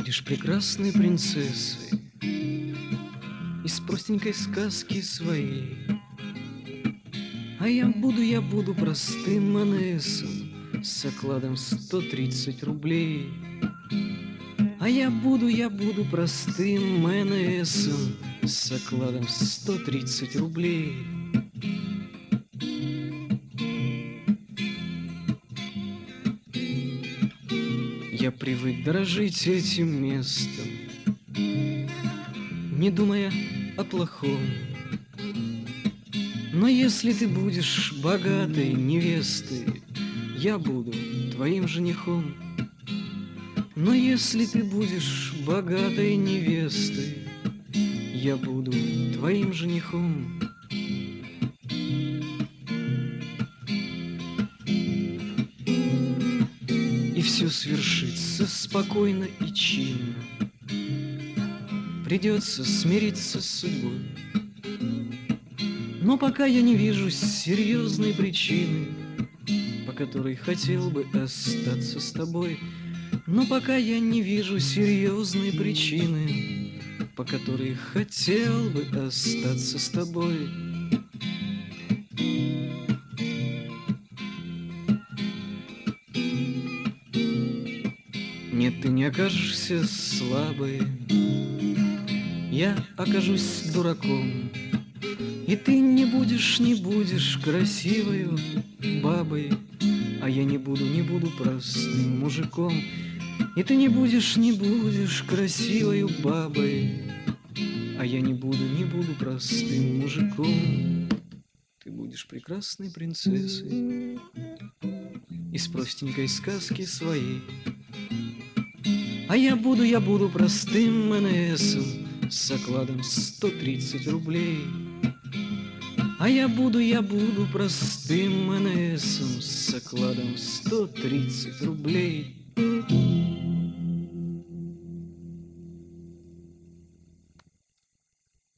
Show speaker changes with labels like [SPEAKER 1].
[SPEAKER 1] будешь прекрасной принцессой из простенькой сказки своей. А я буду простым манессом с окладом 130 рублей. А я буду простым манессом с окладом 130 рублей. Я привык дорожить этим местом, не думая о плохом. Но если ты будешь богатой невестой, я буду твоим женихом. Но если ты будешь богатой невестой, я буду твоим женихом. И все свершится спокойно и чинно. Придется смириться с судьбой. Но пока я не вижу серьезной причины, по которой хотел бы остаться с тобой. Но пока я не вижу серьезной причины, по которой хотел бы остаться с тобой. Нет, ты не окажешься слабой, я окажусь дураком. И ты не будешь красивою бабой, а я не буду простым мужиком. И ты не будешь красивою бабой, а я не буду простым мужиком. Ты будешь прекрасной принцессой из простенькой сказки своей. А я буду простым манессом с окладом 130 рублей. А я буду простым манессом с окладом 130 рублей.